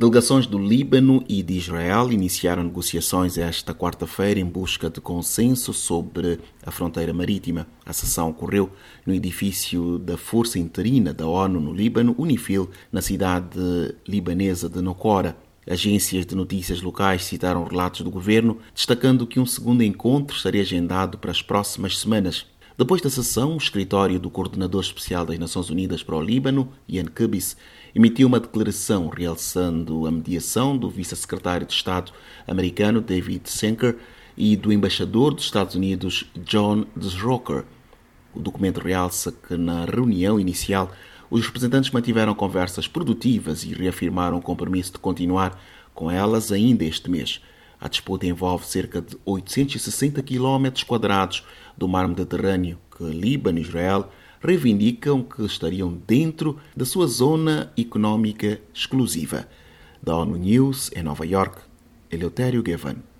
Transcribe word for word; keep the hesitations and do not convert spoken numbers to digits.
Delegações do Líbano e de Israel iniciaram negociações esta quarta-feira em busca de consenso sobre a fronteira marítima. A sessão ocorreu no edifício da Força Interina da ONU no Líbano, UNIFIL, na cidade libanesa de Nocora. Agências de notícias locais citaram relatos do governo, destacando que um segundo encontro estaria agendado para as próximas semanas. Depois da sessão, o escritório do Coordenador Especial das Nações Unidas para o Líbano, Ian Kubis, emitiu uma declaração realçando a mediação do vice-secretário de Estado americano David Senker e do embaixador dos Estados Unidos John Desrocker. O documento realça que na reunião inicial os representantes mantiveram conversas produtivas e reafirmaram o compromisso de continuar com elas ainda este mês. A disputa envolve cerca de oitocentos e sessenta quilómetros quadrados do mar Mediterrâneo, que Líbano e Israel reivindicam que estariam dentro da sua zona económica exclusiva. Da ONU News, em Nova York, Eleutério Gavan.